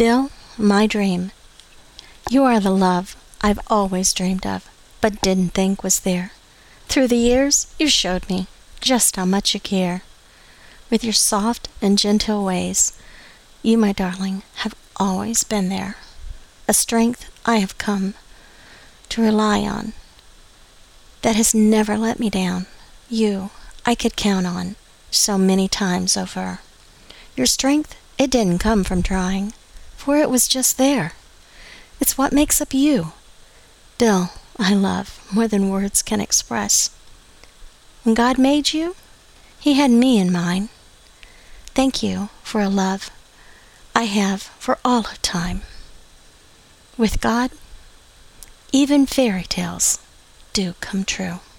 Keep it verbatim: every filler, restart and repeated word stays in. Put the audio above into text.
Bill, my dream. You are the love I've always dreamed of, but didn't think was there. Through the years, you showed me just how much you care. With your soft and gentle ways, you, my darling, have always been there. A strength I have come to rely on that has never let me down. You, I could count on so many times over. Your strength, it didn't come from trying, for it was just there. It's what makes up you. Bill, I love more than words can express. When God made you, He had me in mind. Thank you for a love I have for all of time. With God, even fairy tales do come true.